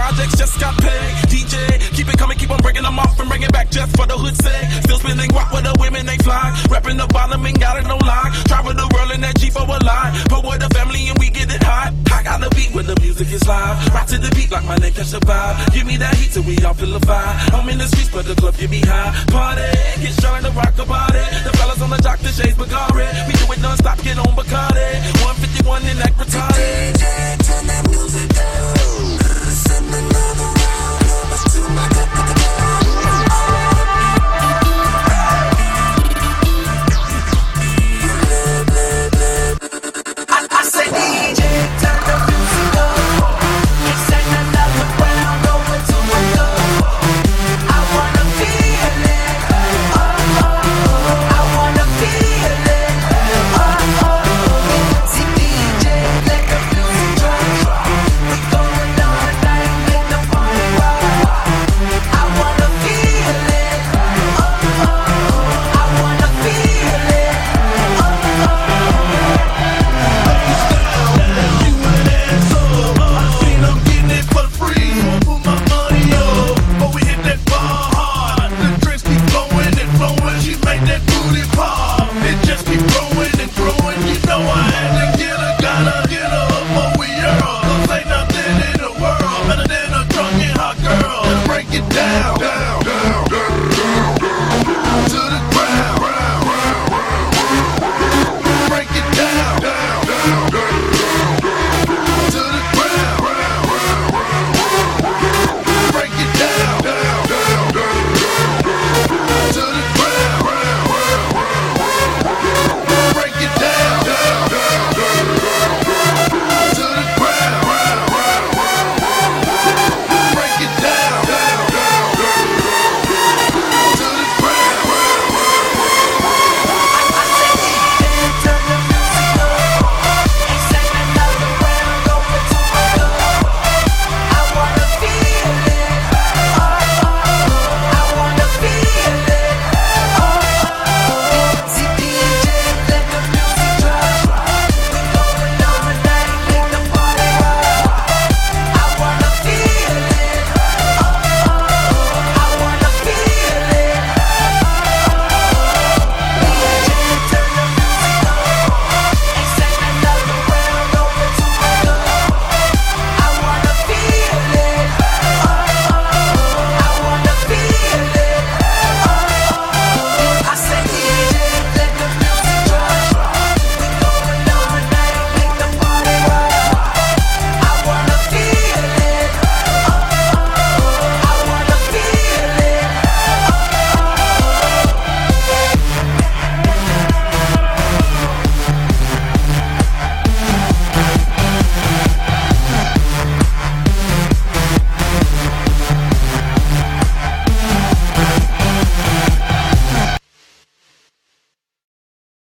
projects just got paid. DJ, keep it coming, keep on breaking them off and bring it back just for the hood sake. Still spinning rock with the women, they fly. Rapping the bottom and got it no lie. Travel the world in that G for a line. Put with the family and we get it high. I got the beat when the music is live. Rock to the beat like my name can survive. Give me that heat till we all feel the fire. I'm in the streets but the club get me high. Party, get shine to rock the body. The fellas on the jock, the shades Bagari. We do it non-stop, get on Bacardi. 151 in that retarded. DJ, turn that music down.